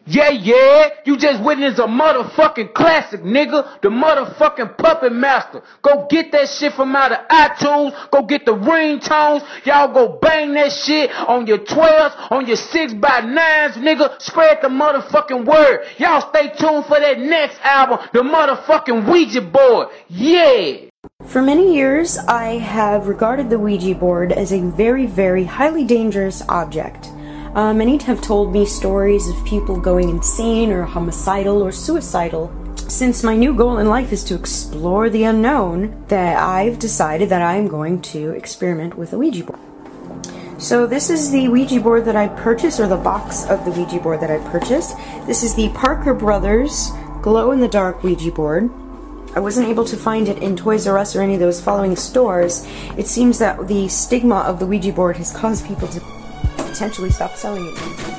Yeah, you just witnessed a motherfucking classic, nigga. The motherfucking Puppet Master. Go get that shit from out of iTunes. Go get the ringtones. Y'all go bang that shit on your 12s, on your 6x9s, nigga. Spread the motherfucking word. Y'all stay tuned for that next album, the motherfucking Ouija board. Yeah. For many years, I have regarded the Ouija board as a very, very highly dangerous object. Many have told me stories of people going insane or homicidal or suicidal. Since my new goal in life is to explore the unknown, that I've decided that I'm going to experiment with a Ouija board. So this is the Ouija board that I purchased, or the box of the Ouija board that I purchased. This is the Parker Brothers glow-in-the-dark Ouija board. I wasn't able to find it in Toys R Us or any of those following stores. It seems that the stigma of the Ouija board has caused people to potentially stop selling it.